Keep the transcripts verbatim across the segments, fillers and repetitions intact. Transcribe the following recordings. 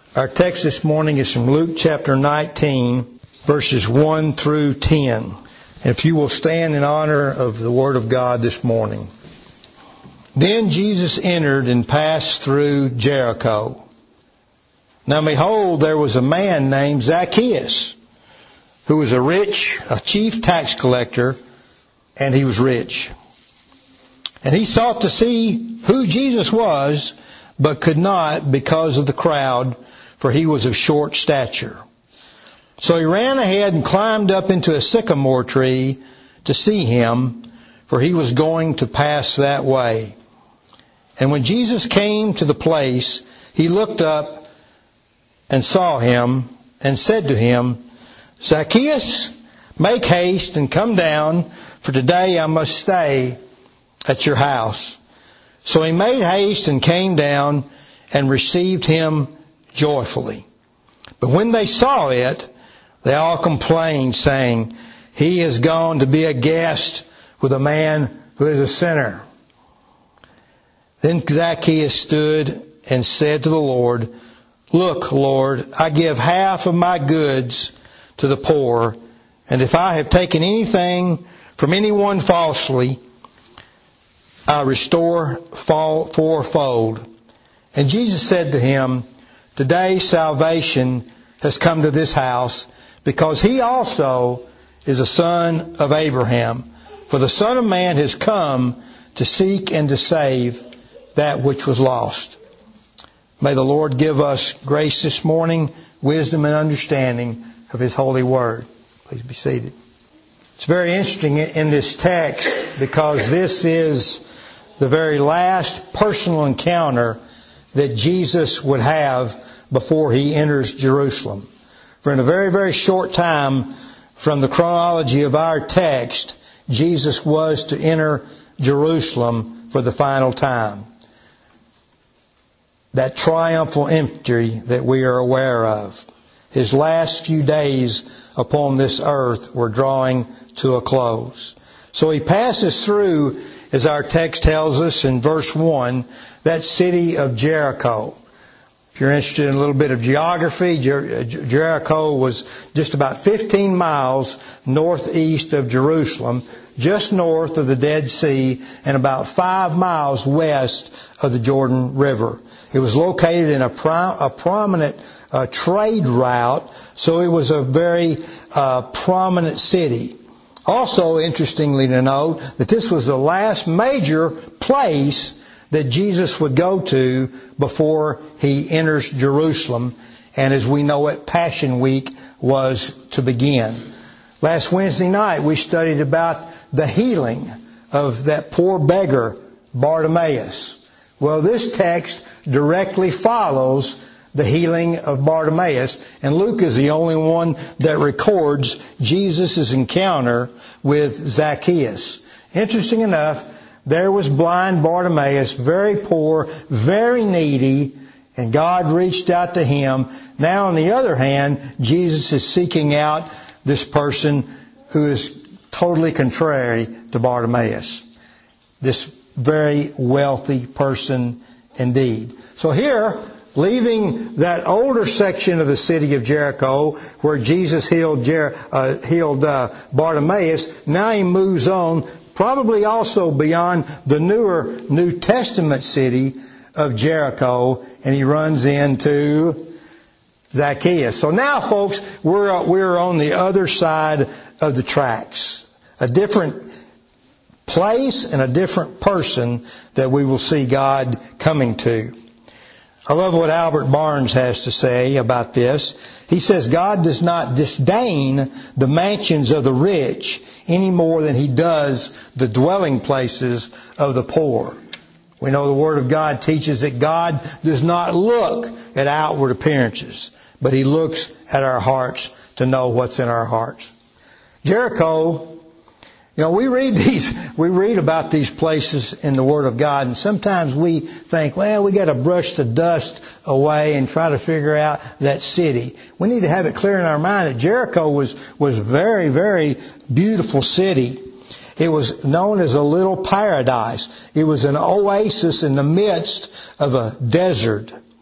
Our text this morning is from Luke chapter nineteen, verses one through ten. If you will stand in honor of the Word of God this morning. Then Jesus entered and passed through Jericho. Now behold, there was a man named Zacchaeus, who was a rich, a chief tax collector, and he was rich. And he sought to see who Jesus was, but could not because of the crowd, for he was of short stature. So he ran ahead and climbed up into a sycamore tree to see him, for he was going to pass that way. And when Jesus came to the place, he looked up and saw him and said to him, Zacchaeus, make haste and come down, for today I must stay at your house. So he made haste and came down and received him joyfully. But when they saw it, they all complained, saying, he has gone to be a guest with a man who is a sinner. Then Zacchaeus stood and said to the Lord, Look, Lord, I give half of my goods to the poor, and if I have taken anything from anyone falsely, I restore fourfold. And Jesus said to him, Today salvation has come to this house, because he also is a son of Abraham. For the Son of Man has come to seek and to save that which was lost. May the Lord give us grace this morning, wisdom and understanding of His holy word. Please be seated. It's very interesting in this text because this is the very last personal encounter that Jesus would have before He enters Jerusalem. For in a very, very short time from the chronology of our text, Jesus was to enter Jerusalem for the final time. That triumphal entry that we are aware of. His last few days upon this earth were drawing to a close. So He passes through, as our text tells us in verse one, that city of Jericho. If you're interested in a little bit of geography, Jer- Jericho was just about fifteen miles northeast of Jerusalem, just north of the Dead Sea, and about five miles west of the Jordan River. It was located in a, pro- a prominent uh, trade route, so it was a very uh, prominent city. Also, interestingly to note, that this was the last major place that Jesus would go to before He enters Jerusalem. And as we know it, Passion Week was to begin. Last Wednesday night, we studied about the healing of that poor beggar, Bartimaeus. Well, this text directly follows the healing of Bartimaeus, and Luke is the only one that records Jesus' encounter with Zacchaeus. Interesting enough, there was blind Bartimaeus, very poor, very needy, and God reached out to him. Now, on the other hand, Jesus is seeking out this person who is totally contrary to Bartimaeus. This very wealthy person indeed. So here, leaving that older section of the city of Jericho where Jesus healed, Jer- uh, healed uh, Bartimaeus, now He moves on, probably also beyond the newer New Testament city of Jericho, and He runs into Zacchaeus. So now, folks, we're we're on the other side of the tracks. A different place and a different person that we will see God coming to. I love what Albert Barnes has to say about this. He says, God does not disdain the mansions of the rich any more than He does the dwelling places of the poor. We know the Word of God teaches that God does not look at outward appearances, but He looks at our hearts to know what's in our hearts. Jericho, you know, we read these, we read about these places in the Word of God, and sometimes we think, well, we got to brush the dust away and try to figure out that city. We need to have it clear in our mind that Jericho was, was a very, very beautiful city. It was known as a little paradise. It was an oasis in the midst of a desert.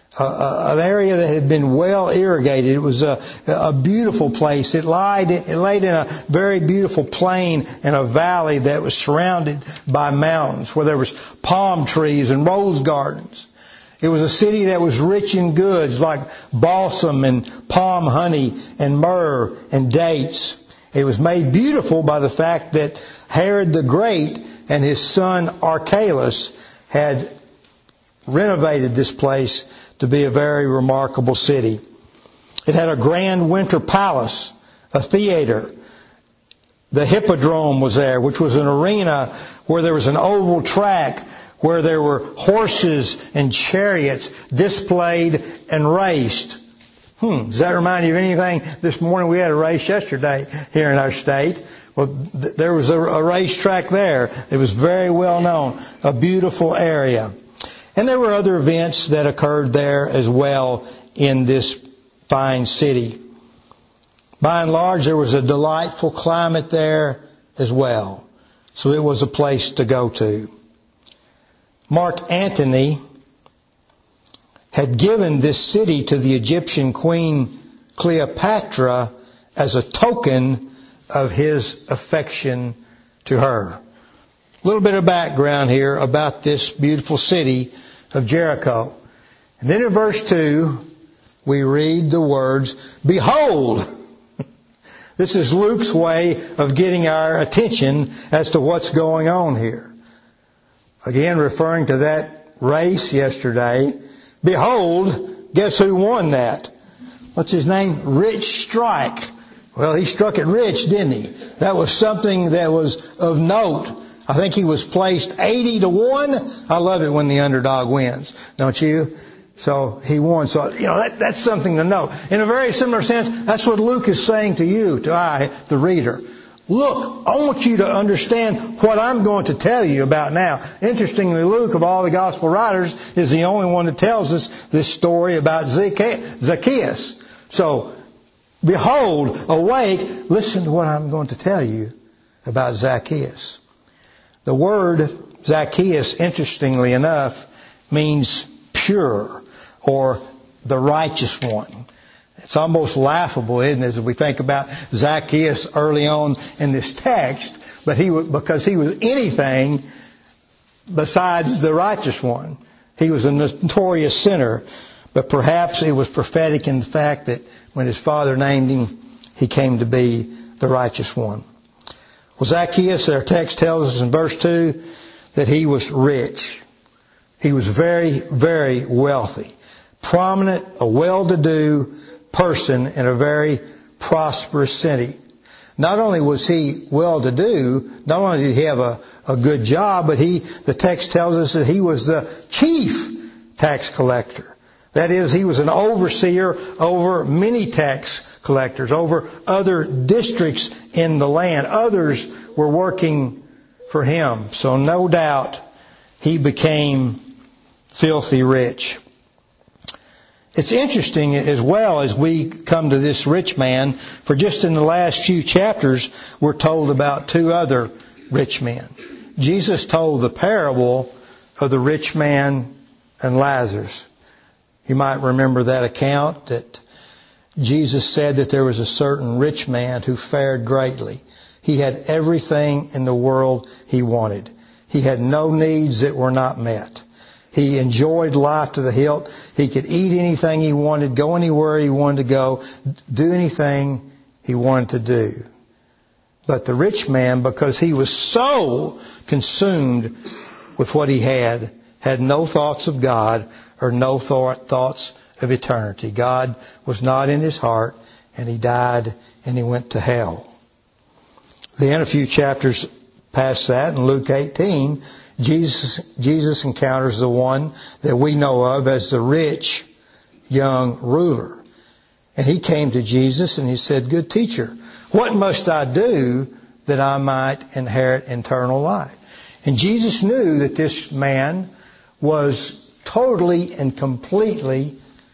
a, a, an area that had been well irrigated. It was a, a beautiful place. It lied, it laid in a very beautiful plain in a valley that was surrounded by mountains where there was palm trees and rose gardens. It was a city that was rich in goods like balsam and palm honey and myrrh and dates. It was made beautiful by the fact that Herod the Great and his son Archelaus had renovated this place to be a very remarkable city. It had a grand winter palace, a theater. The Hippodrome was there, which was an arena where there was an oval track where there were horses and chariots displayed and raced. Hmm, does that remind you of anything? This morning we had a race yesterday here in our state. Well, th- there was a, a racetrack there. It was very well known. A beautiful area. And there were other events that occurred there as well in this fine city. By and large, there was a delightful climate there as well. So it was a place to go to. Mark Antony had given this city to the Egyptian queen Cleopatra as a token of his affection to her. A little bit of background here about this beautiful city of Jericho. And then in verse two, we read the words, "Behold!" This is Luke's way of getting our attention as to what's going on here. Again, referring to that race yesterday. Behold, guess who won that? What's his name? Rich Strike. Well, he struck it rich, didn't he? That was something that was of note. I think he was placed eighty to one. I love it when the underdog wins, don't you? So he won. So, you know, that, that's something to know. In a very similar sense, that's what Luke is saying to you, to I, the reader. Look, I want you to understand what I'm going to tell you about now. Interestingly, Luke, of all the gospel writers, is the only one that tells us this story about Zacchaeus. So, behold, awake, listen to what I'm going to tell you about Zacchaeus. The word Zacchaeus, interestingly enough, means pure or the righteous one. It's almost laughable, isn't it, as we think about Zacchaeus early on in this text, but he because he was anything besides the righteous one. He was a notorious sinner, but perhaps it was prophetic in the fact that when his father named him, he came to be the righteous one. Well, Zacchaeus, our text tells us in verse two that he was rich. He was very, very wealthy, prominent, a well-to-do person in a very prosperous city. Not only was he well-to-do, not only did he have a, a good job, but he, the text tells us that he was the chief tax collector. That is, he was an overseer over many tax collectors, over other districts in the land. Others were working for him. So no doubt he became filthy rich. It's interesting as well as we come to this rich man, for just in the last few chapters, we're told about two other rich men. Jesus told the parable of the rich man and Lazarus. You might remember that account that Jesus said that there was a certain rich man who fared greatly. He had everything in the world he wanted. He had no needs that were not met. He enjoyed life to the hilt. He could eat anything he wanted, go anywhere he wanted to go, do anything he wanted to do. But the rich man, because he was so consumed with what he had, had no thoughts of God or no thought, thoughts of eternity. God was not in his heart, and he died and he went to hell. Then a few chapters past that, in Luke eighteen, Jesus, Jesus encounters the one that we know of as the rich young ruler. And he came to Jesus and he said, "Good teacher, what must I do that I might inherit eternal life?" And Jesus knew that this man was totally and completely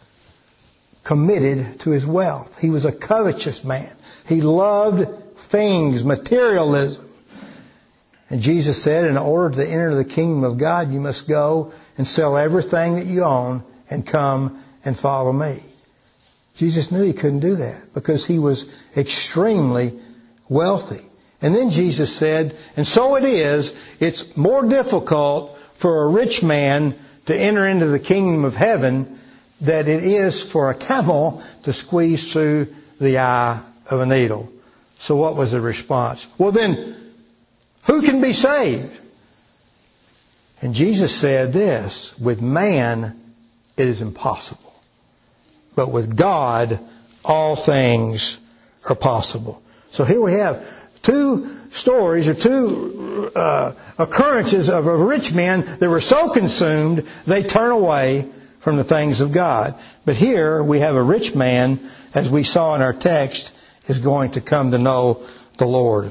committed to his wealth. He was a covetous man. He loved things, materialism. And Jesus said, in order to enter the kingdom of God, you must go and sell everything that you own and come and follow me. Jesus knew he couldn't do that because he was extremely wealthy. And then Jesus said, and so it is, it's more difficult for a rich man to enter into the kingdom of heaven than it is for a camel to squeeze through the eye of a needle. So what was the response? Well then, who can be saved? And Jesus said this, with man it is impossible, but with God all things are possible. So here we have two stories or two uh, occurrences of a rich man that were so consumed they turn away from the things of God. But here we have a rich man, as we saw in our text, is going to come to know the Lord.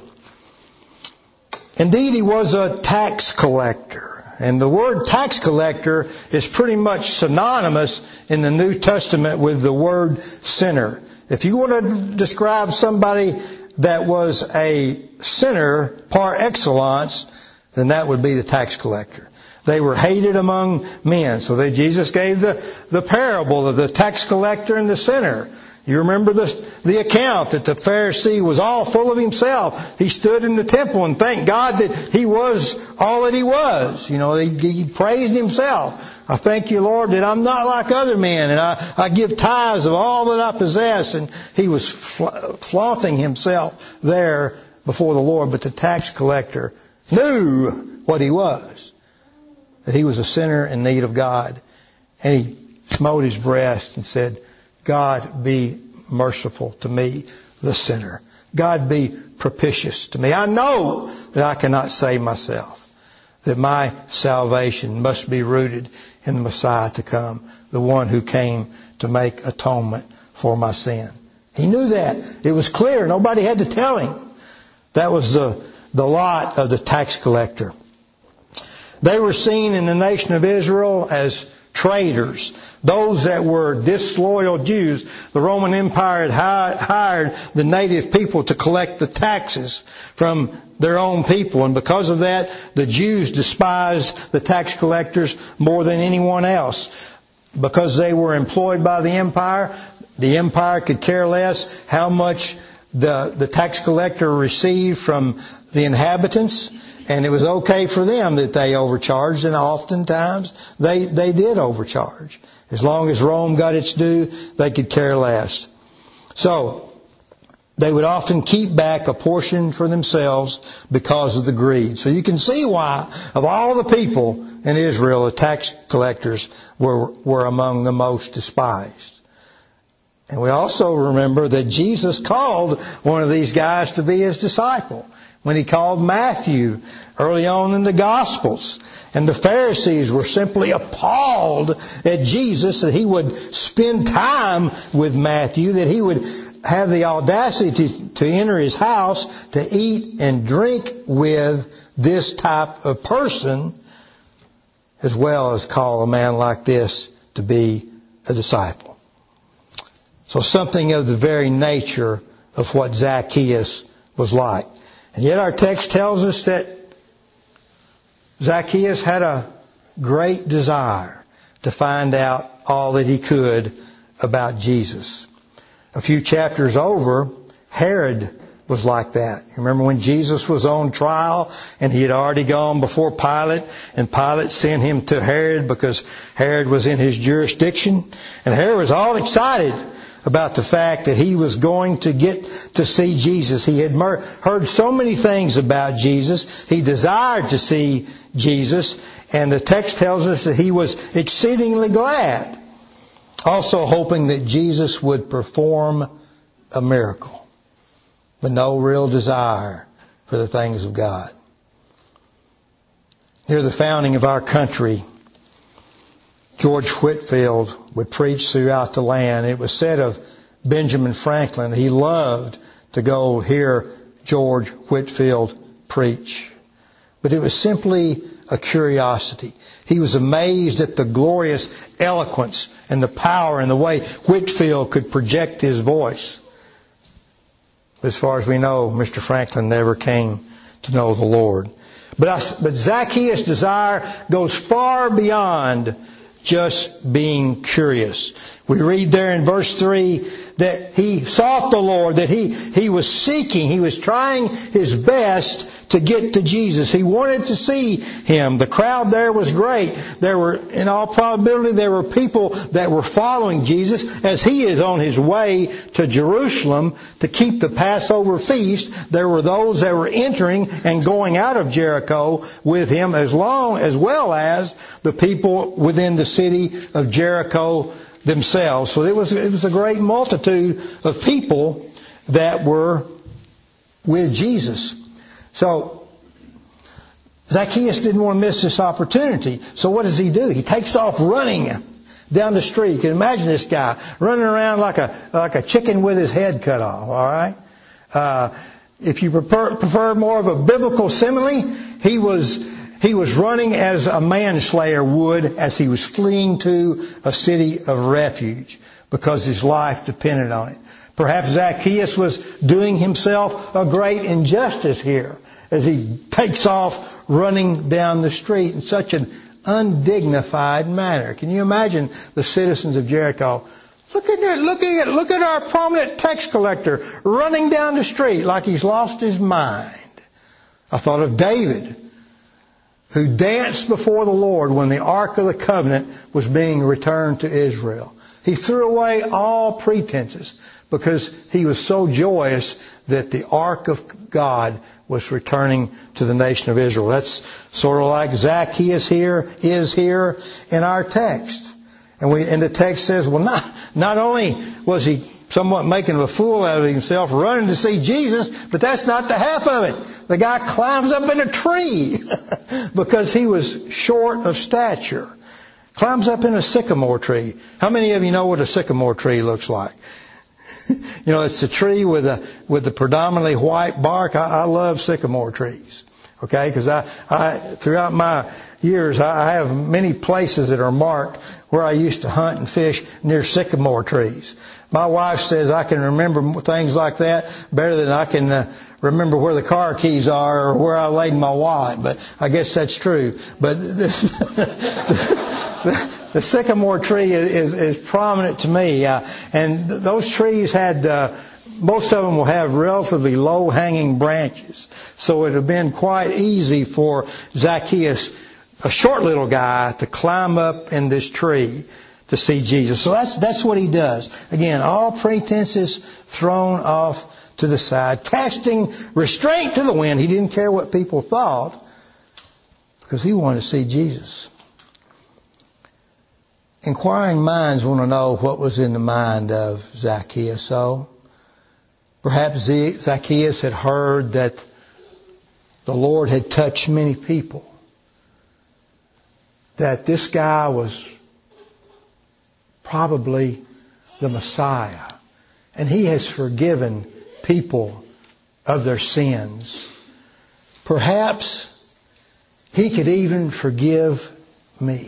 Indeed, he was a tax collector. And the word tax collector is pretty much synonymous in the New Testament with the word sinner. If you want to describe somebody that was a sinner par excellence, then that would be the tax collector. They were hated among men. So they, Jesus gave the, the parable of the tax collector and the sinner. You remember the, the account that the Pharisee was all full of himself. He stood in the temple and thanked God that he was all that he was. You know, he, he praised himself. I thank you, Lord, that I'm not like other men, and I, I give tithes of all that I possess. And he was fla- flaunting himself there before the Lord. But the tax collector knew what he was, that he was a sinner in need of God. And he smote his breast and said, God be merciful to me, the sinner. God be propitious to me. I know that I cannot save myself, that my salvation must be rooted in the Messiah to come, the one who came to make atonement for my sin. He knew that. It was clear. Nobody had to tell him. That was the, the lot of the tax collector. They were seen in the nation of Israel as traitors, those that were disloyal Jews. The Roman Empire had hired the native people to collect the taxes from their own people, and because of that, the Jews despised the tax collectors more than anyone else. Because they were employed by the empire, the empire could care less how much the, the tax collector received from the inhabitants. And it was okay for them that they overcharged, and oftentimes they, they did overcharge. As long as Rome got its due, they could care less. So, they would often keep back a portion for themselves because of the greed. So you can see why, of all the people in Israel, the tax collectors were, were among the most despised. And we also remember that Jesus called one of these guys to be his disciple, when he called Matthew early on in the Gospels. And the Pharisees were simply appalled at Jesus that he would spend time with Matthew, that he would have the audacity to, to enter his house to eat and drink with this type of person, as well as call a man like this to be a disciple. So something of the very nature of what Zacchaeus was like. And yet our text tells us that Zacchaeus had a great desire to find out all that he could about Jesus. A few chapters over, Herod was like that. Remember when Jesus was on trial and he had already gone before Pilate, and Pilate sent him to Herod because Herod was in his jurisdiction. And Herod was all excited about the fact that he was going to get to see Jesus. He had heard so many things about Jesus. He desired to see Jesus. And the text tells us that he was exceedingly glad, also hoping that Jesus would perform a miracle, but no real desire for the things of God. Near the founding of our country, George Whitefield would preach throughout the land. It was said of Benjamin Franklin, he loved to go hear George Whitefield preach. But it was simply a curiosity. He was amazed at the glorious eloquence and the power and the way Whitefield could project his voice. As far as we know, Mister Franklin never came to know the Lord. But, I, but Zacchaeus' desire goes far beyond just being curious. We read there in verse three that he sought the Lord, that he, he was seeking, he was trying his best to get to Jesus. He wanted to see Him. The crowd there was great. There were, in all probability, there were people that were following Jesus as He is on His way to Jerusalem to keep the Passover feast. There were those that were entering and going out of Jericho with Him, as long as well as the people within the city of Jericho themselves. So it was, it was a great multitude of people that were with Jesus. So Zacchaeus didn't want to miss this opportunity. So what does he do? He takes off running down the street. You can imagine this guy running around like a like a chicken with his head cut off. All right. Uh, if you prefer, prefer more of a biblical simile, he was he was running as a manslayer would as he was fleeing to a city of refuge because his life depended on it. Perhaps Zacchaeus was doing himself a great injustice here as he takes off running down the street in such an undignified manner. Can you imagine the citizens of Jericho? Look at that, look at look at our prominent tax collector running down the street like he's lost his mind. I thought of David, who danced before the Lord when the Ark of the Covenant was being returned to Israel. He threw away all pretenses because he was so joyous that the Ark of God was returning to the nation of Israel. That's sort of like Zacchaeus here is here in our text. And we, and the text says, well, not, not only was he somewhat making a fool out of himself running to see Jesus, but that's not the half of it. The guy climbs up in a tree because he was short of stature. Climbs up in a sycamore tree. How many of you know what a sycamore tree looks like? You know, it's a tree with a with the predominantly white bark. I, I love sycamore trees. Okay, because I, I throughout my years I, I have many places that are marked where I used to hunt and fish near sycamore trees. My wife says I can remember things like that better than I can uh, remember where the car keys are or where I laid my wallet. But I guess that's true. But this, the, the sycamore tree is, is, is prominent to me. Uh, and th- those trees had, uh, most of them will have relatively low hanging branches. So it would have been quite easy for Zacchaeus, a short little guy, to climb up in this tree to see Jesus. So that's that's what he does. Again, all pretenses thrown off to the side, casting restraint to the wind. He didn't care what people thought because he wanted to see Jesus. Inquiring minds want to know what was in the mind of Zacchaeus. So perhaps Zacchaeus had heard that the Lord had touched many people, that this guy was probably the Messiah, and He has forgiven people of their sins. Perhaps He could even forgive me.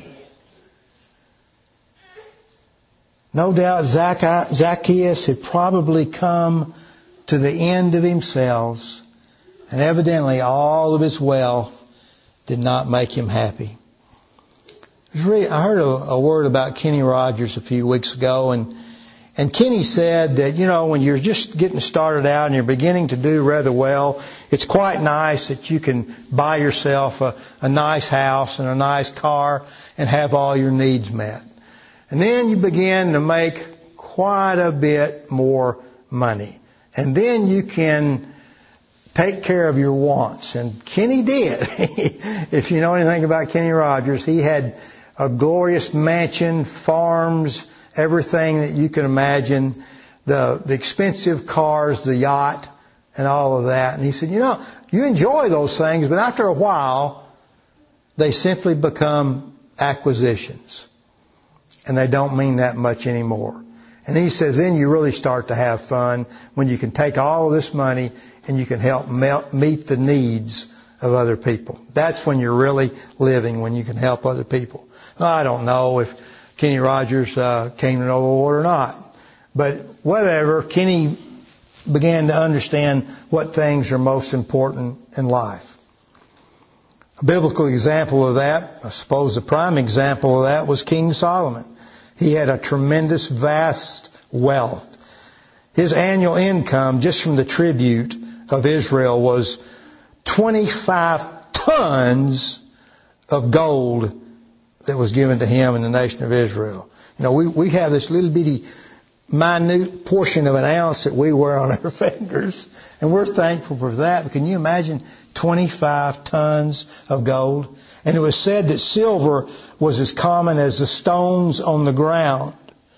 No doubt Zacchaeus had probably come to the end of himself, and evidently all of his wealth did not make him happy. I heard a, a word about Kenny Rogers a few weeks ago, and and Kenny said that, you know, when you're just getting started out and you're beginning to do rather well, it's quite nice that you can buy yourself a, a nice house and a nice car and have all your needs met. And then you begin to make quite a bit more money. And then you can take care of your wants. And Kenny did. If you know anything about Kenny Rogers, he had a glorious mansion, farms, everything that you can imagine, the the expensive cars, the yacht, and all of that. And he said, you know, you enjoy those things, but after a while, they simply become acquisitions. And they don't mean that much anymore. And he says, then you really start to have fun when you can take all of this money and you can help meet the needs of other people. That's when you're really living, when you can help other people. I don't know if Kenny Rogers uh, came to know the Lord or not. But whatever, Kenny began to understand what things are most important in life. A biblical example of that, I suppose the prime example of that, was King Solomon. He had a tremendous, vast wealth. His annual income just from the tribute of Israel was twenty-five tons of gold that was given to him in the nation of Israel. You know, we, we have this little bitty minute portion of an ounce that we wear on our fingers, and we're thankful for that. But can you imagine twenty-five tons of gold? And it was said that silver was as common as the stones on the ground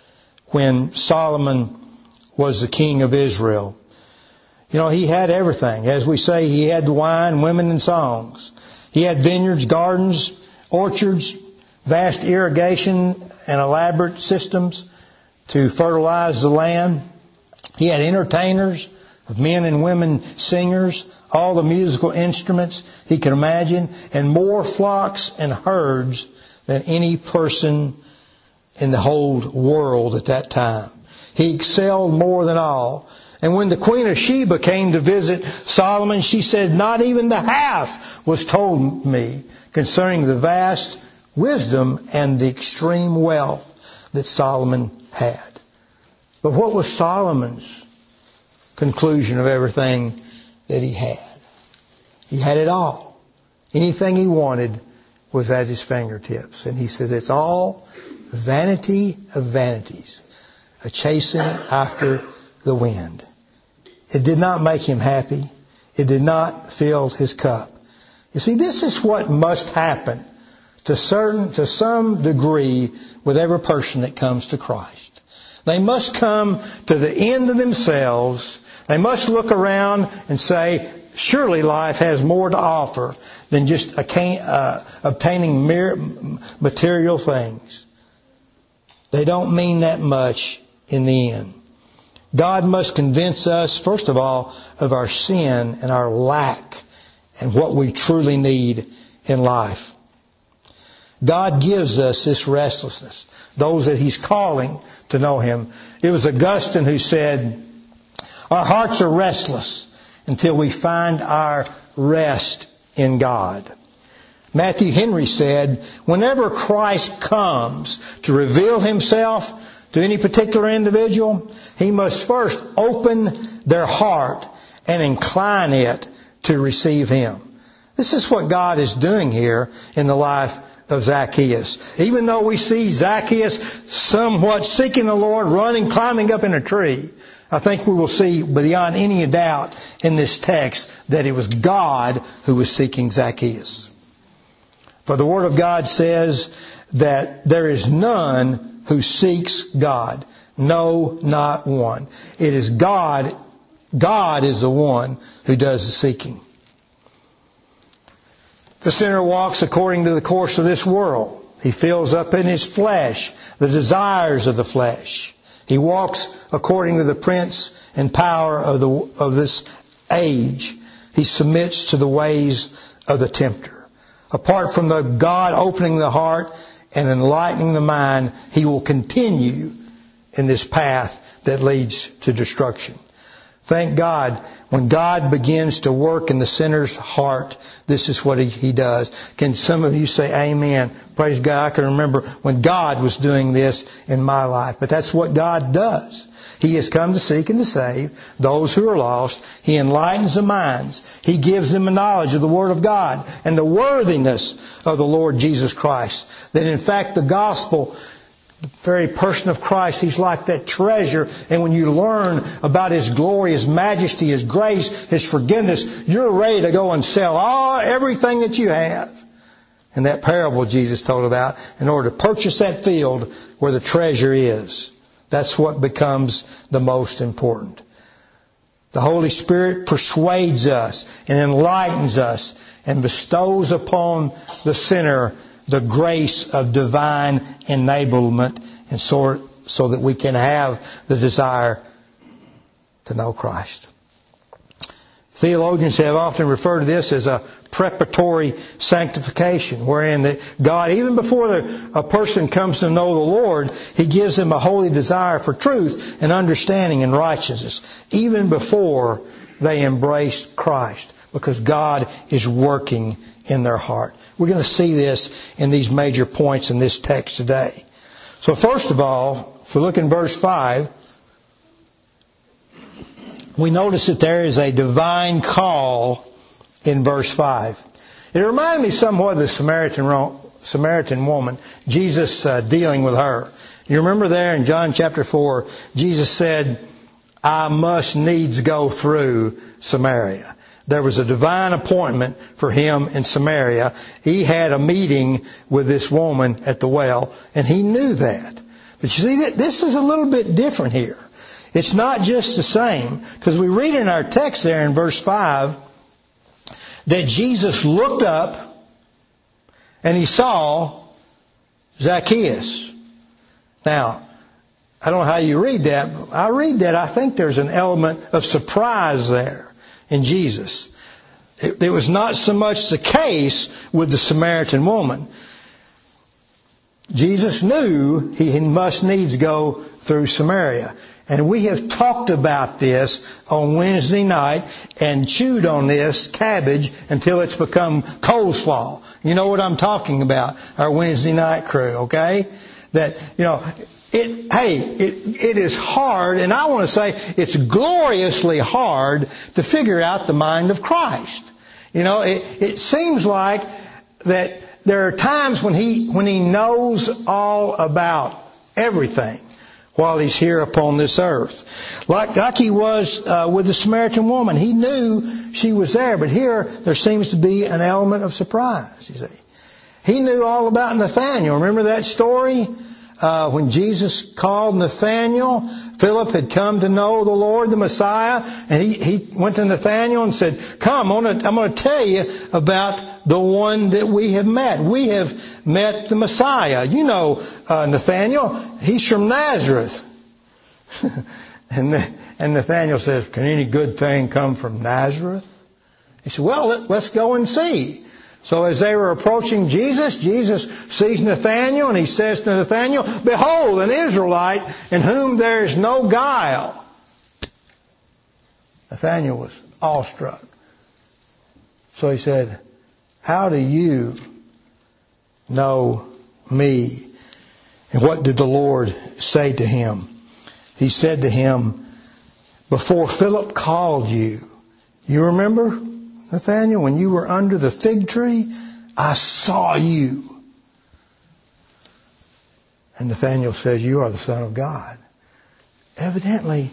when Solomon was the king of Israel. You know, he had everything. As we say, he had wine, women, and songs. He had vineyards, gardens, orchards, vast irrigation and elaborate systems to fertilize the land. He had entertainers of men and women singers, all the musical instruments he could imagine, and more flocks and herds than any person in the whole world at that time. He excelled more than all. And when the Queen of Sheba came to visit Solomon, she said, not even the half was told me concerning the vast wisdom and the extreme wealth that Solomon had. But what was Solomon's conclusion of everything that he had? He had it all. Anything he wanted was at his fingertips. And he said, it's all vanity of vanities, a chasing after the wind. It did not make him happy. It did not fill his cup. You see, this is what must happen to certain, to some degree with every person that comes to Christ. They must come to the end of themselves. They must look around and say, surely life has more to offer than just uh, obtaining mere material things. They don't mean that much in the end. God must convince us, first of all, of our sin and our lack and what we truly need in life. God gives us this restlessness, those that He's calling to know Him. It was Augustine who said, our hearts are restless until we find our rest in God. Matthew Henry said, whenever Christ comes to reveal Himself to any particular individual, He must first open their heart and incline it to receive Him. This is what God is doing here in the life of Zacchaeus. Even though we see Zacchaeus somewhat seeking the Lord, running, climbing up in a tree, I think we will see beyond any doubt in this text that it was God who was seeking Zacchaeus. For the Word of God says that there is none who seeks God. No, not one. It is God. God is the one who does the seeking. The sinner walks according to the course of this world. He fills up in his flesh the desires of the flesh. He walks according to the prince and power of the of this age. He submits to the ways of the tempter. Apart from the God opening the heart and enlightening the mind, he will continue in this path that leads to destruction. Thank God, when God begins to work in the sinner's heart, this is what he, he does. Can some of you say amen? Praise God. I can remember when God was doing this in my life. But that's what God does. He has come to seek and to save those who are lost. He enlightens the minds. He gives them a knowledge of the Word of God and the worthiness of the Lord Jesus Christ. That in fact the gospel, the very person of Christ, He's like that treasure. And when you learn about His glory, His majesty, His grace, His forgiveness, you're ready to go and sell all everything that you have. And that parable Jesus told about, in order to purchase that field where the treasure is. That's what becomes the most important. The Holy Spirit persuades us and enlightens us and bestows upon the sinner the grace of divine enablement, and so, so that we can have the desire to know Christ. Theologians have often referred to this as a preparatory sanctification, wherein the God, even before the, a person comes to know the Lord, He gives them a holy desire for truth and understanding and righteousness, even before they embrace Christ, because God is working in their heart. We're going to see this in these major points in this text today. So first of all, if we look in verse five, we notice that there is a divine call in verse five. It reminded me somewhat of the Samaritan Samaritan woman, Jesus uh, dealing with her. You remember there in John chapter four, Jesus said, I must needs go through Samaria. There was a divine appointment for him in Samaria. He had a meeting with this woman at the well, and he knew that. But you see, this is a little bit different here. It's not just the same, because we read in our text there in verse five that Jesus looked up and he saw Zacchaeus. Now, I don't know how you read that, but I read that I think there's an element of surprise there in Jesus. It, it was not so much the case with the Samaritan woman. Jesus knew he must needs go through Samaria. And we have talked about this on Wednesday night and chewed on this cabbage until it's become coleslaw. You know what I'm talking about, our Wednesday night crew, okay? That, you know, it, hey, it, it is hard, and I want to say it's gloriously hard to figure out the mind of Christ. You know, it, it seems like that there are times when he, when he knows all about everything while he's here upon this earth. Like, like he was uh, with the Samaritan woman. He knew she was there, but here there seems to be an element of surprise, you see. He knew all about Nathanael. Remember that story? Uh, when Jesus called Nathanael, Philip had come to know the Lord, the Messiah, and he, he went to Nathanael and said, come, I'm going to, I'm going to tell you about the one that we have met. We have met the Messiah. You know uh, Nathanael, he's from Nazareth. and, the, and Nathanael says, can any good thing come from Nazareth? He said, well, let, let's go and see. So as they were approaching Jesus, Jesus sees Nathanael and he says to Nathanael, behold, an Israelite in whom there is no guile. Nathanael was awestruck. So he said, how do you know me? And what did the Lord say to him? He said to him, before Philip called you, you remember, Nathanael, when you were under the fig tree, I saw you. And Nathanael says, you are the Son of God. Evidently,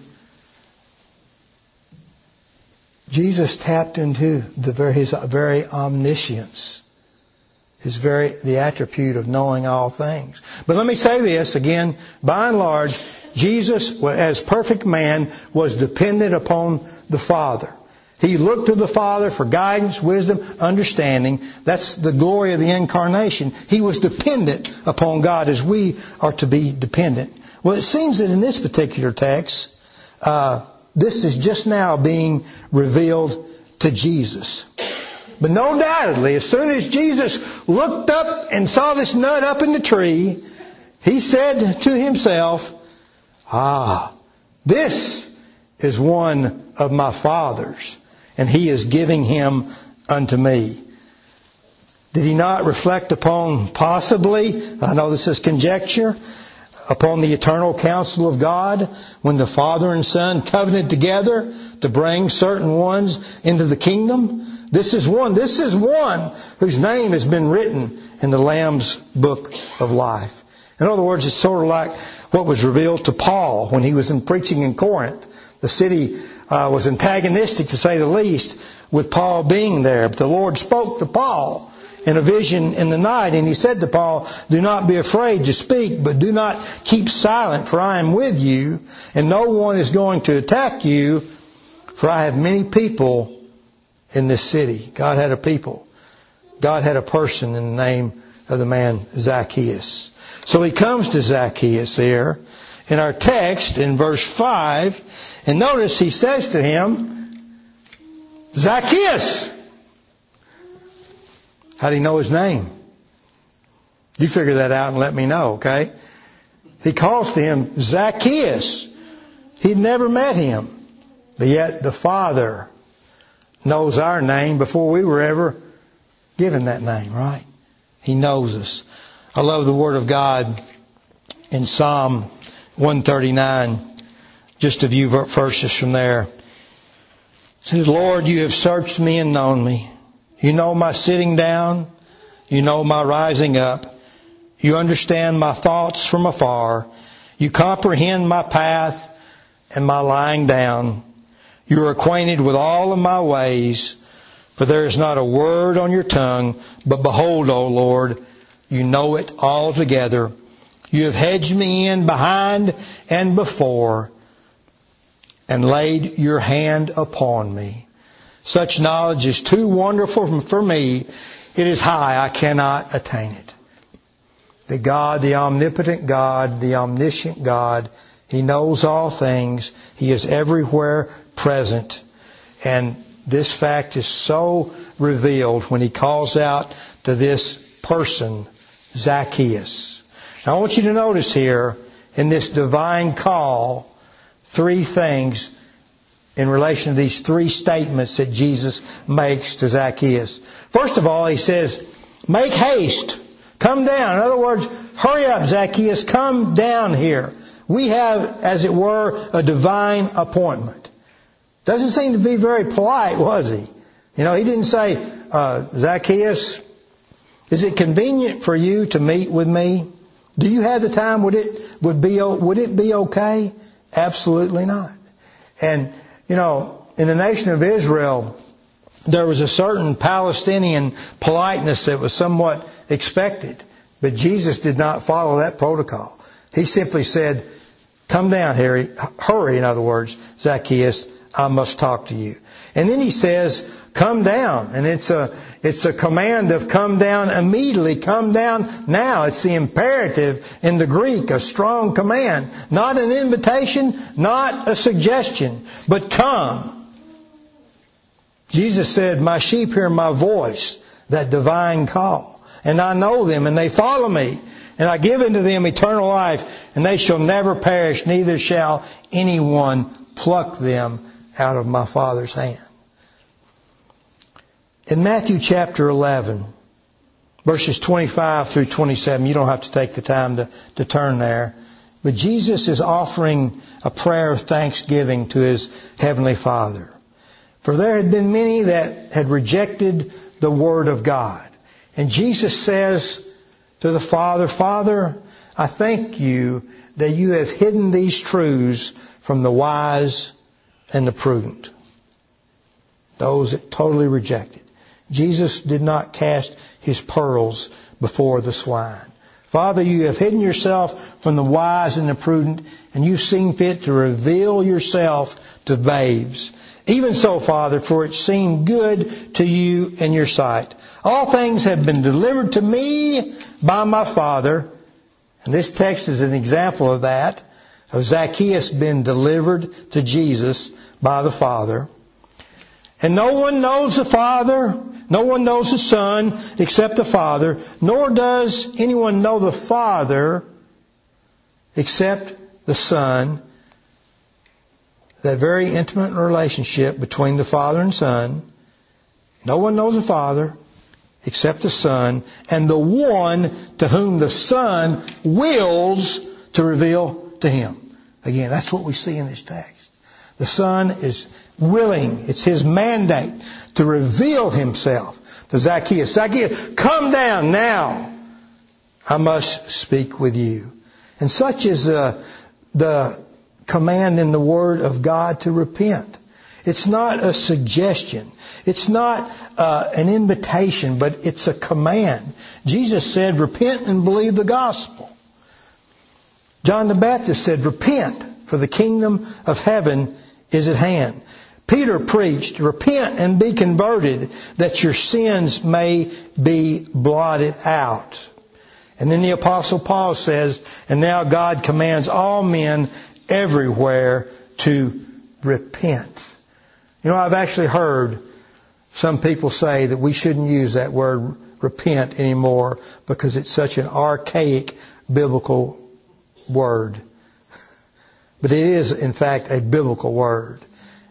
Jesus tapped into the very, his very omniscience, his very, the attribute of knowing all things. But let me say this again, by and large, Jesus, as perfect man, was dependent upon the Father. He looked to the Father for guidance, wisdom, understanding. That's the glory of the incarnation. He was dependent upon God as we are to be dependent. Well, it seems that in this particular text, uh, this is just now being revealed to Jesus. But no doubtedly, as soon as Jesus looked up and saw this nut up in the tree, he said to himself, ah, this is one of my Father's, and he is giving him unto me. Did he not reflect upon possibly, I know this is conjecture, upon the eternal counsel of God when the Father and Son covenanted together to bring certain ones into the kingdom? This is one, this is one whose name has been written in the Lamb's book of life. In other words, it's sort of like what was revealed to Paul when he was in preaching in Corinth. The city uh, was antagonistic, to say the least, with Paul being there. But the Lord spoke to Paul in a vision in the night, and he said to Paul, do not be afraid to speak, but do not keep silent, for I am with you, and no one is going to attack you, for I have many people in this city. God had a people. God had a person in the name of the man Zacchaeus. So he comes to Zacchaeus here in our text in verse five, and notice he says to him, Zacchaeus! How do you know his name? You figure that out and let me know, okay? He calls to him Zacchaeus. He'd never met him. But yet the Father knows our name before we were ever given that name, right? He knows us. I love the Word of God in Psalm one thirty-nine, just a few verses from there. It says, Lord, you have searched me and known me. You know my sitting down. You know my rising up. You understand my thoughts from afar. You comprehend my path and my lying down. You are acquainted with all of my ways, for there is not a word on your tongue. But behold, O Lord, you know it altogether. You have hedged me in behind and before, and laid your hand upon me. Such knowledge is too wonderful for me. It is high, I cannot attain it. The God, the omnipotent God, the omniscient God, He knows all things. He is everywhere present. And this fact is so revealed when He calls out to this person, Zacchaeus. Now I want you to notice here in this divine call, three things in relation to these three statements that Jesus makes to Zacchaeus. First of all, He says, make haste. Come down. In other words, hurry up, Zacchaeus. Come down here. We have, as it were, a divine appointment. Doesn't seem to be very polite, was He? You know, He didn't say, uh, Zacchaeus, is it convenient for you to meet with me? Do you have the time? Would it, would be, would it be okay? Absolutely not. And, you know, in the nation of Israel, there was a certain Palestinian politeness that was somewhat expected. But Jesus did not follow that protocol. He simply said, come down, Harry. Hurry, in other words, Zacchaeus, I must talk to you. And then He says, come down. And it's a, it's a command of come down immediately. Come down now. It's the imperative in the Greek, a strong command. Not an invitation, not a suggestion, but come. Jesus said, my sheep hear my voice, that divine call. And I know them, and they follow me. And I give unto them eternal life, and they shall never perish, neither shall anyone pluck them out of my Father's hand. In Matthew chapter eleven, verses twenty-five through twenty-seven, you don't have to take the time to, to turn there, but Jesus is offering a prayer of thanksgiving to His Heavenly Father. For there had been many that had rejected the Word of God. And Jesus says to the Father, Father, I thank you that you have hidden these truths from the wise and the prudent. Those that totally rejected. Jesus did not cast His pearls before the swine. Father, you have hidden yourself from the wise and the prudent, and you've seen fit to reveal yourself to babes. Even so, Father, for it seemed good to you in your sight. All things have been delivered to me by my Father. And this text is an example of that, of Zacchaeus being delivered to Jesus by the Father. And no one knows the Father, no one knows the Son except the Father, nor does anyone know the Father except the Son. That very intimate relationship between the Father and Son. No one knows the Father except the Son, and the one to whom the Son wills to reveal to Him. Again, that's what we see in this text. The Son is willing, it's His mandate to reveal Himself to Zacchaeus. Zacchaeus, come down now. I must speak with you. And such is the, the command in the Word of God to repent. It's not a suggestion. It's not uh, an invitation, but it's a command. Jesus said, repent and believe the gospel. John the Baptist said, repent, for the kingdom of heaven is at hand. Peter preached, repent and be converted, that your sins may be blotted out. And then the Apostle Paul says, and now God commands all men everywhere to repent. You know, I've actually heard some people say that we shouldn't use that word repent anymore because it's such an archaic biblical word. But it is, in fact, a biblical word.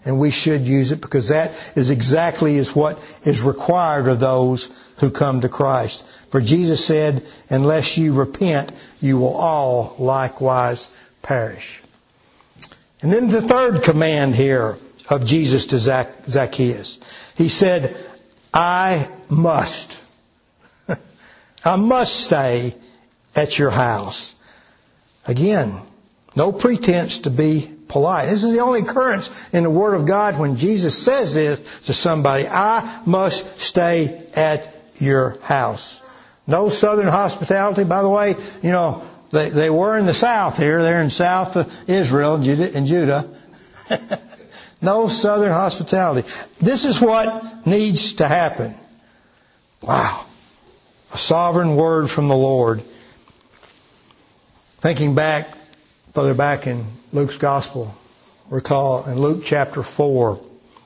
And we should use it because that is exactly is what is required of those who come to Christ. For Jesus said, unless you repent, you will all likewise perish. And then the third command here of Jesus to Zac- Zacchaeus. He said, I must. I must stay at your house. Again, no pretense to be polite. This is the only occurrence in the Word of God when Jesus says this to somebody. I must stay at your house. No southern hospitality. By the way, you know, they, they were in the south here. They're in south of Israel and Judah. No southern hospitality. This is what needs to happen. Wow. A sovereign word from the Lord. Thinking back, further back in Luke's Gospel, recall in Luke chapter four,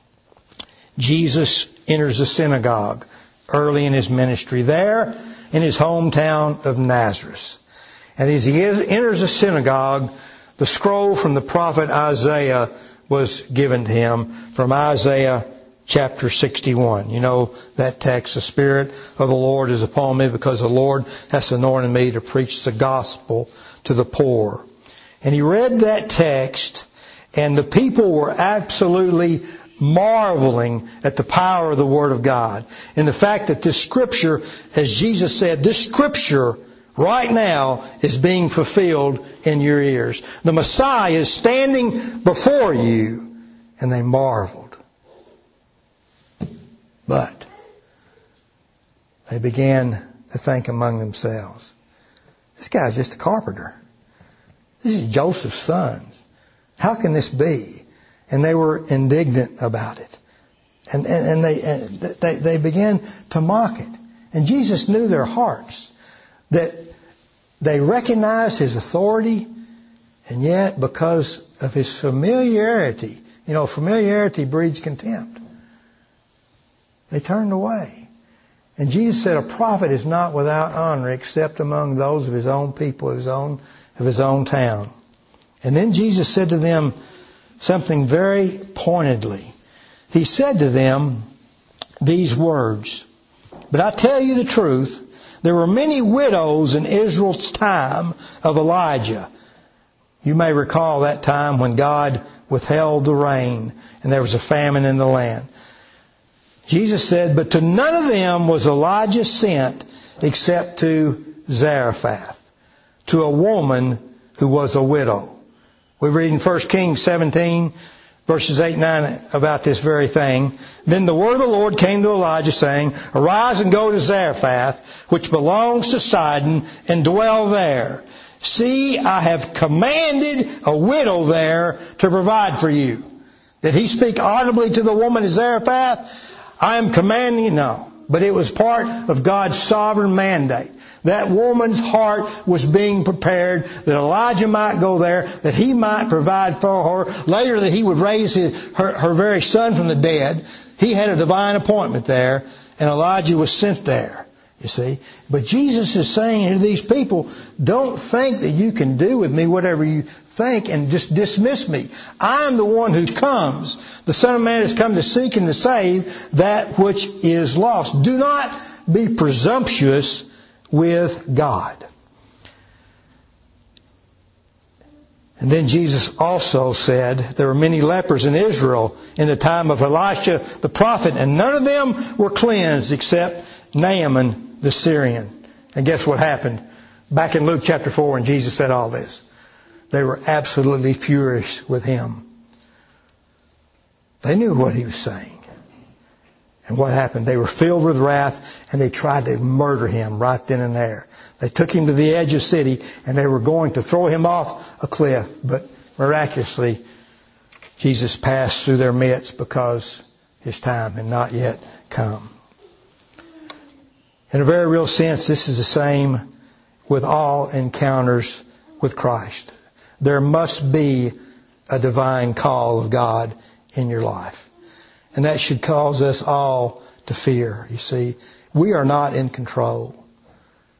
Jesus enters the synagogue early in his ministry there in his hometown of Nazareth. And as he enters the synagogue, the scroll from the prophet Isaiah was given to him from Isaiah chapter sixty-one. You know that text, the Spirit of the Lord is upon me because the Lord has anointed me to preach the gospel to the poor. And he read that text, and the people were absolutely marveling at the power of the Word of God. And the fact that this Scripture, as Jesus said, this Scripture right now is being fulfilled in your ears. The Messiah is standing before you, and they marveled. But they began to think among themselves, this guy's just a carpenter. This is Joseph's sons. How can this be? And they were indignant about it. And, and, and, they, and they, they began to mock it. And Jesus knew their hearts, that they recognized His authority, and yet because of His familiarity, you know, familiarity breeds contempt, they turned away. And Jesus said a prophet is not without honor except among those of his own people, of his own, of his own town. And then Jesus said to them something very pointedly. He said to them these words, but I tell you the truth, there were many widows in Israel's time of Elijah. You may recall that time when God withheld the rain and there was a famine in the land. Jesus said, but to none of them was Elijah sent except to Zarephath, to a woman who was a widow. We read in First Kings seventeen, verses eight and nine about this very thing. Then the word of the Lord came to Elijah, saying, arise and go to Zarephath, which belongs to Sidon, and dwell there. See, I have commanded a widow there to provide for you. Did he speak audibly to the woman of Zarephath? I am commanding you. No. But it was part of God's sovereign mandate. That woman's heart was being prepared that Elijah might go there, that he might provide for her. Later that he would raise his, her, her very son from the dead. He had a divine appointment there, and Elijah was sent there. You see? But Jesus is saying to these people, don't think that you can do with me whatever you think and just dismiss me. I'm the one who comes. The Son of Man has come to seek and to save that which is lost. Do not be presumptuous with God. And then Jesus also said there were many lepers in Israel in the time of Elisha the prophet, and none of them were cleansed except Naaman the Syrian. And guess what happened? Back in Luke chapter four when Jesus said all this, they were absolutely furious with him. They knew what he was saying. And what happened? They were filled with wrath and they tried to murder him right then and there. They took him to the edge of the city and they were going to throw him off a cliff. But miraculously, Jesus passed through their midst because his time had not yet come. In a very real sense, this is the same with all encounters with Christ. There must be a divine call of God in your life. And that should cause us all to fear. You see, we are not in control.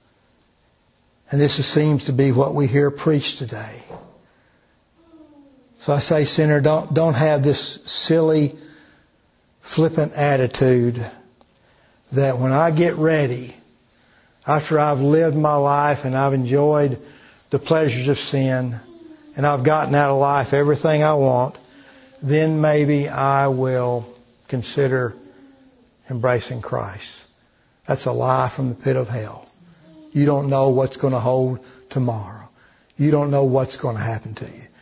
And this seems to be what we hear preached today. So I say, sinner, don't, don't have this silly, flippant attitude that when I get ready, after I've lived my life and I've enjoyed the pleasures of sin and I've gotten out of life everything I want, then maybe I will consider embracing Christ. That's a lie from the pit of hell. You don't know what's going to hold tomorrow. You don't know what's going to happen to you.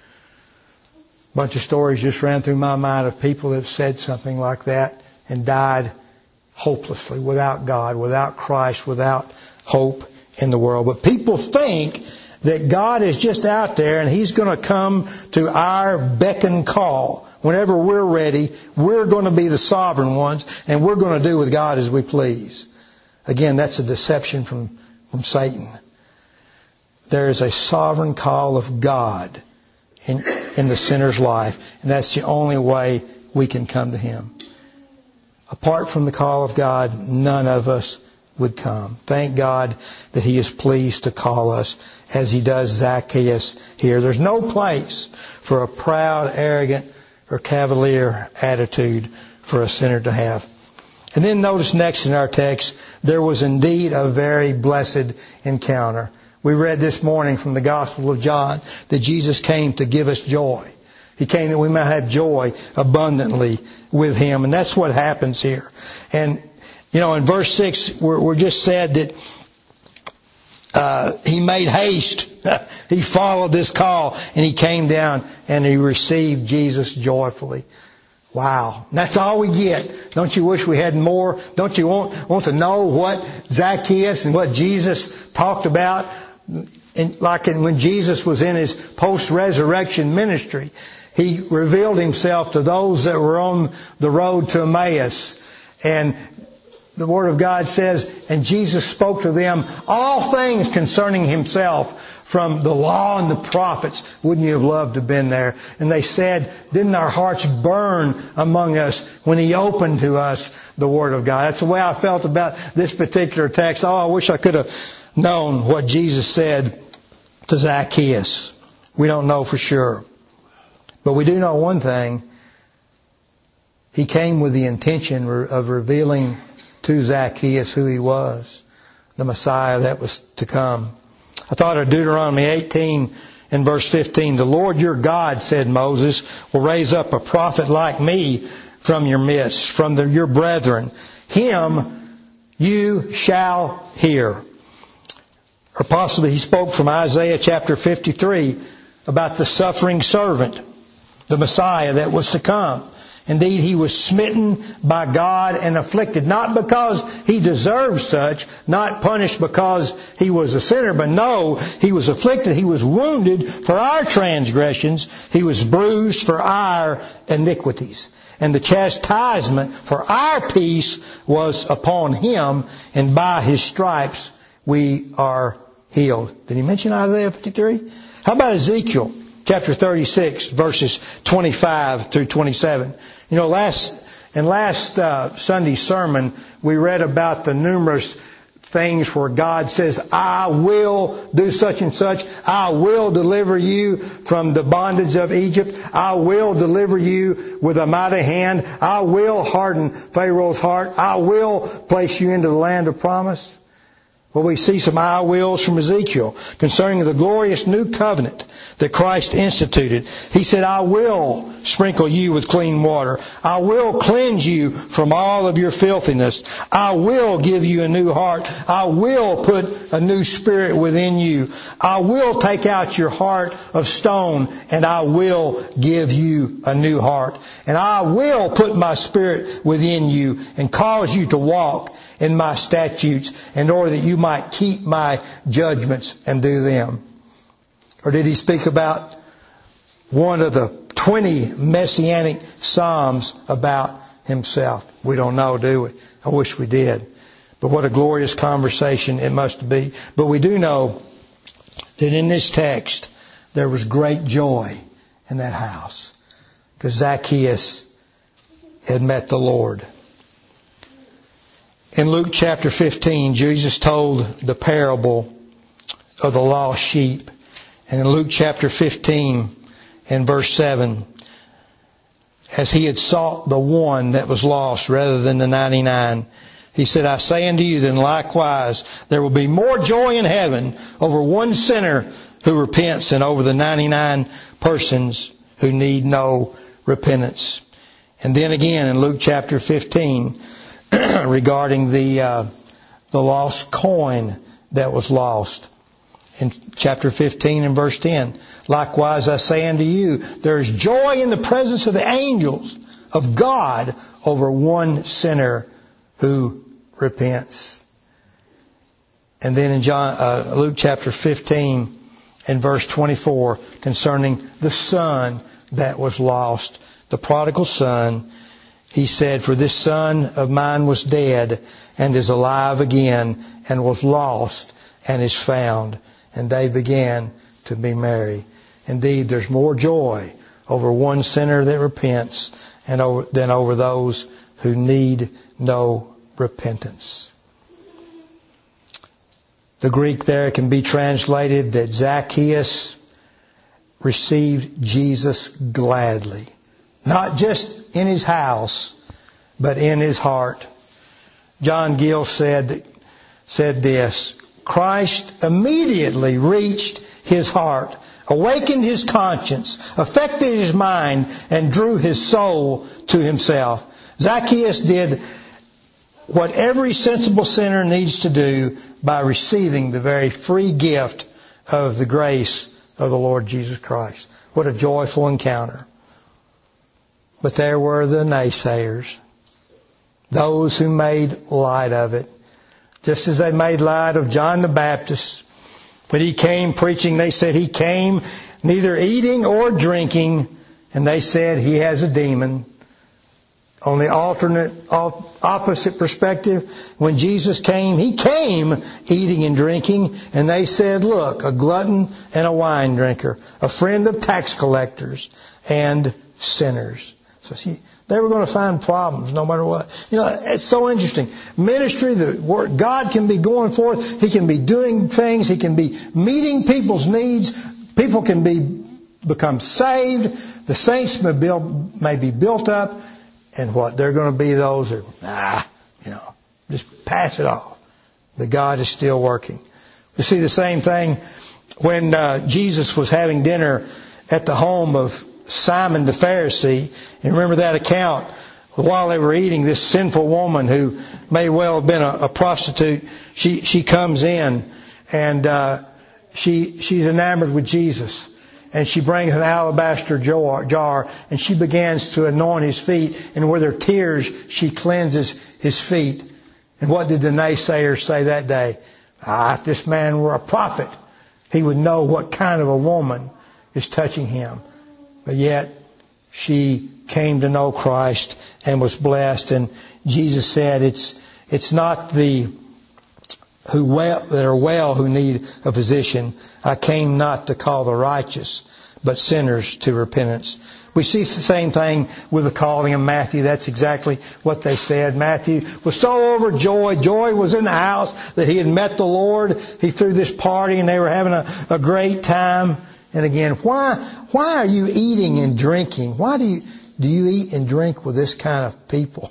A bunch of stories just ran through my mind of people that have said something like that and died hopelessly, without God, without Christ, without hope in the world. But people think that God is just out there and He's going to come to our beck and call. Whenever we're ready, we're going to be the sovereign ones and we're going to do with God as we please. Again, that's a deception from, from Satan. There is a sovereign call of God in, in the sinner's life, and that's the only way we can come to Him. Apart from the call of God, none of us would come. Thank God that He is pleased to call us as He does Zacchaeus here. There's no place for a proud, arrogant, or cavalier attitude for a sinner to have. And then notice next in our text, there was indeed a very blessed encounter. We read this morning from the Gospel of John that Jesus came to give us joy. He came that we might have joy abundantly with Him. And that's what happens here. And, you know, in verse six, we're, we're just said that uh, He made haste. He followed this call and He came down and He received Jesus joyfully. Wow. That's all we get. Don't you wish we had more? Don't you want, want to know what Zacchaeus and what Jesus talked about? And like when Jesus was in His post-resurrection ministry, He revealed Himself to those that were on the road to Emmaus. And the Word of God says, and Jesus spoke to them all things concerning Himself from the law and the prophets. Wouldn't you have loved to have been there? And they said, didn't our hearts burn among us when He opened to us the Word of God? That's the way I felt about this particular text. Oh, I wish I could have known what Jesus said to Zacchaeus. We don't know for sure. But we do know one thing. He came with the intention of revealing to Zacchaeus who he was, the Messiah that was to come. I thought of Deuteronomy eighteen and verse fifteen. The Lord your God, said Moses, will raise up a prophet like me from your midst, from the, your brethren. Him you shall hear. Or possibly he spoke from Isaiah chapter fifty-three about the suffering servant, the Messiah that was to come. Indeed, He was smitten by God and afflicted, not because He deserved such, not punished because He was a sinner, but no, He was afflicted, He was wounded for our transgressions, He was bruised for our iniquities. And the chastisement for our peace was upon Him, and by His stripes we are healed. Did He mention Isaiah fifty-three? How about Ezekiel chapter thirty-six, verses twenty-five through twenty-seven? You know, last in last uh, Sunday's sermon, we read about the numerous things where God says, I will do such and such. I will deliver you from the bondage of Egypt. I will deliver you with a mighty hand. I will harden Pharaoh's heart. I will place you into the land of promise. Well, we see some I wills from Ezekiel concerning the glorious new covenant that Christ instituted. He said, I will sprinkle you with clean water. I will cleanse you from all of your filthiness. I will give you a new heart. I will put a new spirit within you. I will take out your heart of stone and I will give you a new heart. And I will put my spirit within you and cause you to walk in my statutes in order that you might keep my judgments and do them. Or did he speak about one of the twenty messianic psalms about himself? We don't know, do we? I wish we did. But what a glorious conversation it must be. But we do know that in this text there was great joy in that house because Zacchaeus had met the Lord. In Luke chapter fifteen, Jesus told the parable of the lost sheep. And in Luke chapter fifteen, in verse seven, as he had sought the one that was lost rather than the ninety-nine. He said, I say unto you, then likewise, there will be more joy in heaven over one sinner who repents than over the ninety-nine persons who need no repentance. And then again in Luke chapter fifteen, regarding the uh, the lost coin that was lost. In chapter fifteen and verse ten, likewise I say unto you, there is joy in the presence of the angels of God over one sinner who repents. And then in John, uh, Luke chapter fifteen and verse twenty-four, concerning the son that was lost, the prodigal son, he said, for this son of mine was dead and is alive again, and was lost and is found. And they began to be merry. Indeed, there's more joy over one sinner that repents and over, than over those who need no repentance. The Greek there can be translated that Zacchaeus received Jesus gladly. Not just in his house, but in his heart. John Gill said, said this, Christ immediately reached his heart, awakened his conscience, affected his mind, and drew his soul to himself. Zacchaeus did what every sensible sinner needs to do by receiving the very free gift of the grace of the Lord Jesus Christ. What a joyful encounter. But there were the naysayers, those who made light of it. Just as they made light of John the Baptist. When he came preaching, they said he came neither eating or drinking, and they said he has a demon. On the alternate, opposite perspective, when Jesus came, he came eating and drinking, and they said, look, a glutton and a wine drinker, a friend of tax collectors and sinners. So see, they were going to find problems no matter what. You know, it's so interesting. Ministry, the word, God can be going forth. He can be doing things. He can be meeting people's needs. People can be become saved. The saints may, build, may be built up. And what? They're going to be those who, ah, you know, just pass it off. But God is still working. We see the same thing when uh, Jesus was having dinner at the home of Simon the Pharisee. And remember that account? While they were eating, this sinful woman who may well have been a, a prostitute, she she comes in and uh, she she's enamored with Jesus. And she brings an alabaster jar, jar and she begins to anoint his feet. And with her tears, she cleanses his feet. And what did the naysayers say that day? Ah, if this man were a prophet, he would know what kind of a woman is touching him. But yet, she came to know Christ and was blessed. And Jesus said, it's it's not the who well that are well who need a physician. I came not to call the righteous, but sinners to repentance. We see the same thing with the calling of Matthew. That's exactly what they said. Matthew was so overjoyed. Joy was in the house that he had met the Lord. He threw this party and they were having a, a great time. And again, why why are you eating and drinking? Why do you do you eat and drink with this kind of people?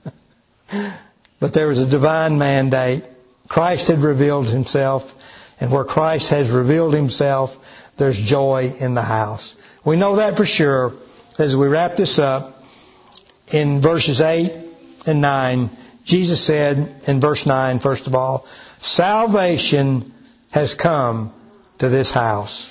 But there was a divine mandate. Christ had revealed himself, and where Christ has revealed himself, there's joy in the house. We know that for sure. As we wrap this up, in verses eight and nine, Jesus said in verse nine, first of all, salvation has come to this house.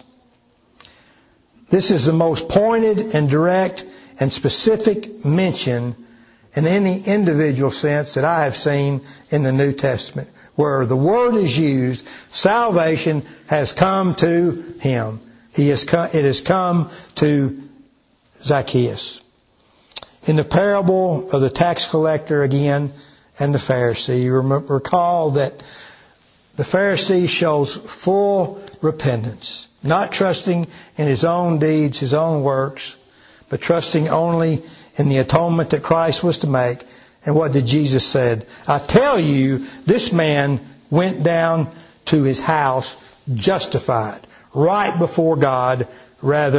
This is the most pointed and direct and specific mention in any individual sense that I have seen in the New Testament. Where the word is used, salvation has come to him. He has come, it has come to Zacchaeus. In the parable of the tax collector again and the Pharisee, you recall that the Pharisee shows full repentance, not trusting in his own deeds, his own works, but trusting only in the atonement that Christ was to make. And what did Jesus say? I tell you, this man went down to his house justified, right before God, rather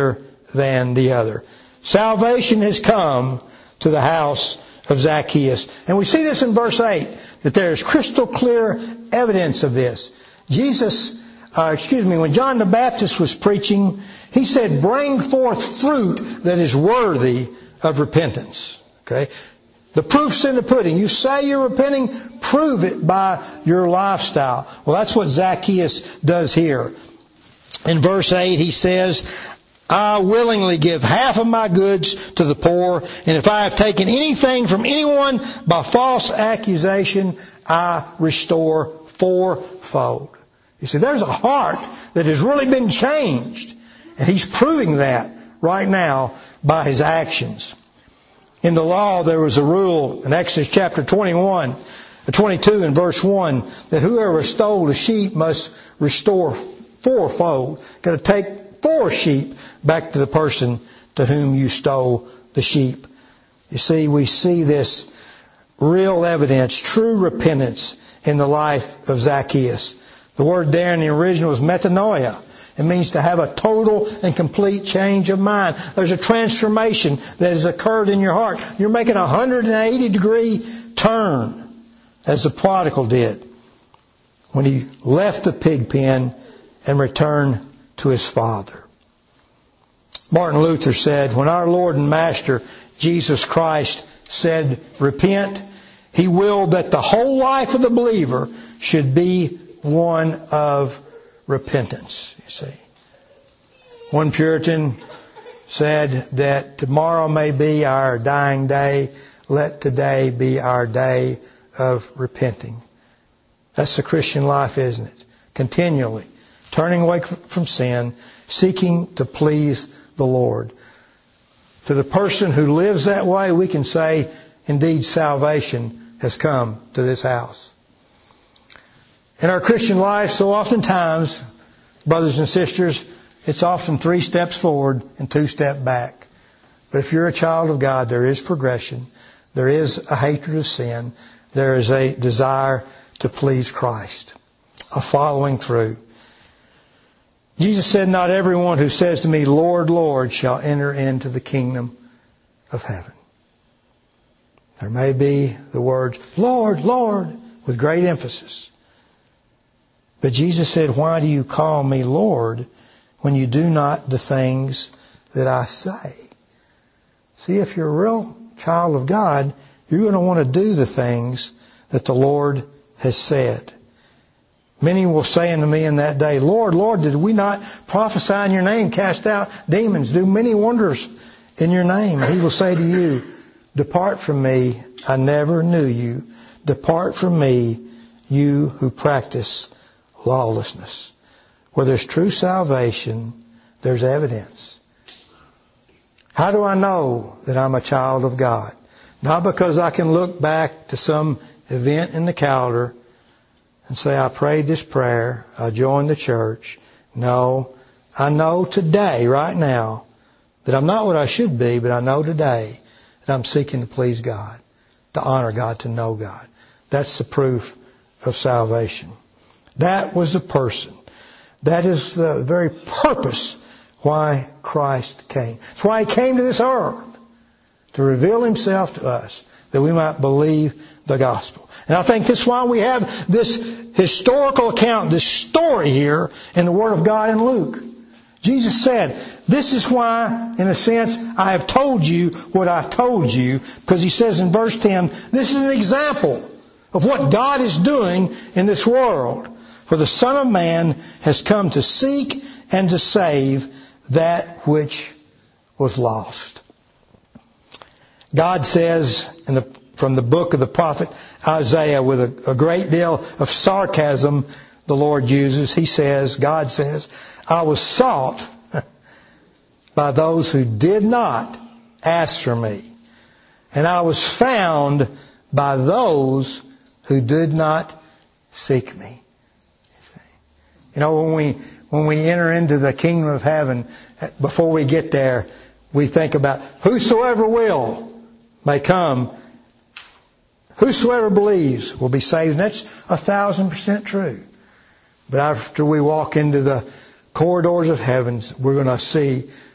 than the other. Salvation has come to the house of Zacchaeus. And we see this in verse eight, that there is crystal clear evidence of this. Jesus, uh, excuse me, when John the Baptist was preaching, he said, bring forth fruit that is worthy of repentance. Okay? The proof's in the pudding. You say you're repenting, prove it by your lifestyle. Well, that's what Zacchaeus does here. In verse eight, he says, I willingly give half of my goods to the poor, and if I have taken anything from anyone by false accusation, I restore fourfold. You see, there's a heart that has really been changed, and he's proving that right now by his actions. In the law, there was a rule in Exodus chapter twenty-one, twenty-two and verse one, that whoever stole a sheep must restore fourfold. Got to take four sheep back to the person to whom you stole the sheep. You see, we see this real evidence, true repentance in the life of Zacchaeus. The word there in the original is metanoia. It means to have a total and complete change of mind. There's a transformation that has occurred in your heart. You're making a one hundred eighty degree turn, as the prodigal did when he left the pig pen and returned to his father. Martin Luther said, when our Lord and Master Jesus Christ said, repent, He willed that the whole life of the believer should be one of repentance, you see. One Puritan said that tomorrow may be our dying day. Let today be our day of repenting. That's the Christian life, isn't it? Continually turning away from sin, seeking to please the Lord. To the person who lives that way, we can say, indeed, salvation has come to this house. In our Christian life, so oftentimes, brothers and sisters, it's often three steps forward and two steps back. But if you're a child of God, there is progression. There is a hatred of sin. There is a desire to please Christ. A following through. Jesus said, not everyone who says to me, Lord, Lord, shall enter into the kingdom of heaven. There may be the words, Lord, Lord, with great emphasis. But Jesus said, why do you call me Lord when you do not the things that I say? See, if you're a real child of God, you're going to want to do the things that the Lord has said. Many will say unto me in that day, Lord, Lord, did we not prophesy in your name, cast out demons, do many wonders in your name? And he will say to you, depart from me, I never knew you. Depart from me, you who practice lawlessness. Where there's true salvation, there's evidence. How do I know that I'm a child of God? Not because I can look back to some event in the calendar and say, I prayed this prayer, I joined the church. No, I know today, right now, that I'm not what I should be, but I know today that I'm seeking to please God, to honor God, to know God. That's the proof of salvation. That was the person. That is the very purpose why Christ came. That's why He came to this earth, to reveal Himself to us, that we might believe the gospel. And I think that's why we have this historical account, this story here in the Word of God in Luke. Jesus said, this is why, in a sense, I have told you what I told you, because He says in verse ten, this is an example of what God is doing in this world. For the Son of Man has come to seek and to save that which was lost. God says in the, from the book of the prophet Isaiah, with a, a great deal of sarcasm the Lord uses, He says, God says, I was sought by those who did not ask for me, and I was found by those who did not seek me. You know, when we when we enter into the kingdom of heaven, before we get there, we think about whosoever will may come. Whosoever believes will be saved. And that's a thousand percent true. But after we walk into the corridors of heavens, we're going to see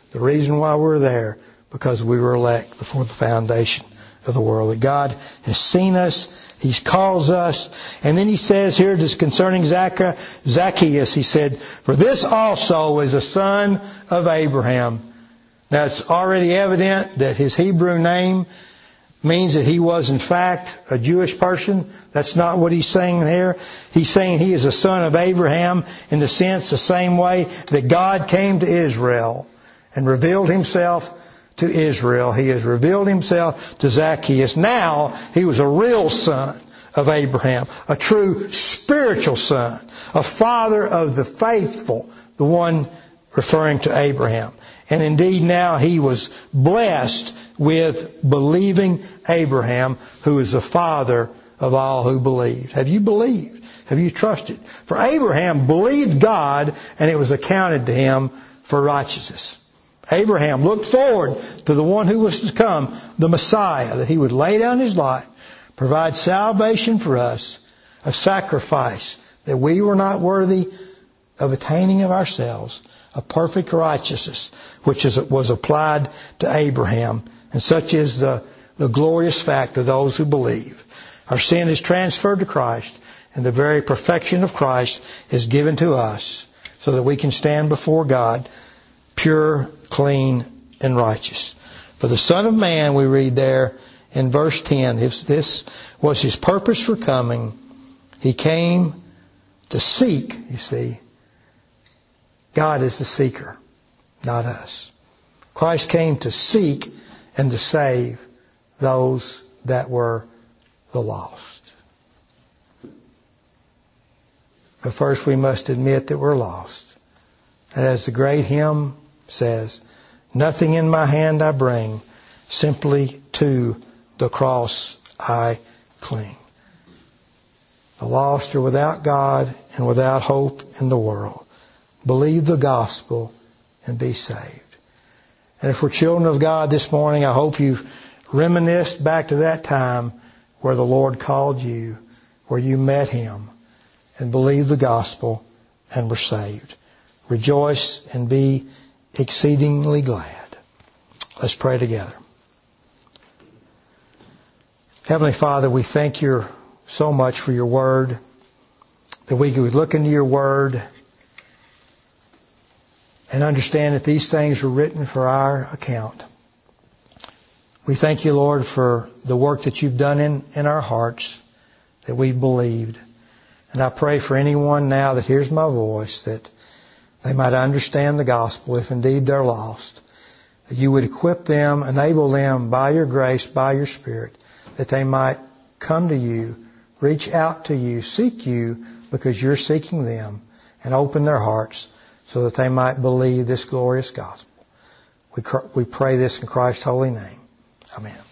The reason why we're there, because we were elect before the foundation of the world. That God has seen us, He's called us. And then He says here, just concerning Zacchaeus, He said, for this also is a son of Abraham. Now it's already evident that his Hebrew name means that he was in fact a Jewish person. That's not what he's saying here. He's saying he is a son of Abraham in the sense, the same way that God came to Israel and revealed Himself to Israel. He has revealed Himself to Zacchaeus. Now he was a real son of Abraham, a true spiritual son, a father of the faithful, the one referring to Abraham. And indeed now he was blessed with believing Abraham, who is the father of all who believed. Have you believed? Have you trusted? For Abraham believed God, and it was accounted to him for righteousness. Abraham looked forward to the one who was to come, the Messiah, that He would lay down His life, provide salvation for us, a sacrifice that we were not worthy of attaining of ourselves, a perfect righteousness which is, was applied to Abraham. And such is the, the glorious fact of those who believe. Our sin is transferred to Christ, and the very perfection of Christ is given to us so that we can stand before God pure, clean, and righteous. For the Son of Man, we read there in verse ten, if this was His purpose for coming, He came to seek, you see. God is the seeker, not us. Christ came to seek and to save those that were the lost. But first we must admit that we're lost. And as the great hymn says, nothing in my hand I bring, simply to the cross I cling. The lost are without God and without hope in the world. Believe the gospel and be saved. And if we're children of God this morning, I hope you've reminisced back to that time where the Lord called you, where you met Him and believed the gospel and were saved. Rejoice and be exceedingly glad. Let's pray together. Heavenly Father, we thank You so much for Your Word, that we could look into Your Word and understand that these things were written for our account. We thank You, Lord, for the work that You've done in, in our hearts, that we've believed. And I pray for anyone now that hears my voice, that they might understand the gospel, if indeed they're lost. That You would equip them, enable them by Your grace, by Your Spirit, that they might come to You, reach out to You, seek You because You're seeking them, and open their hearts so that they might believe this glorious gospel. We, we pray this in Christ's holy name. Amen.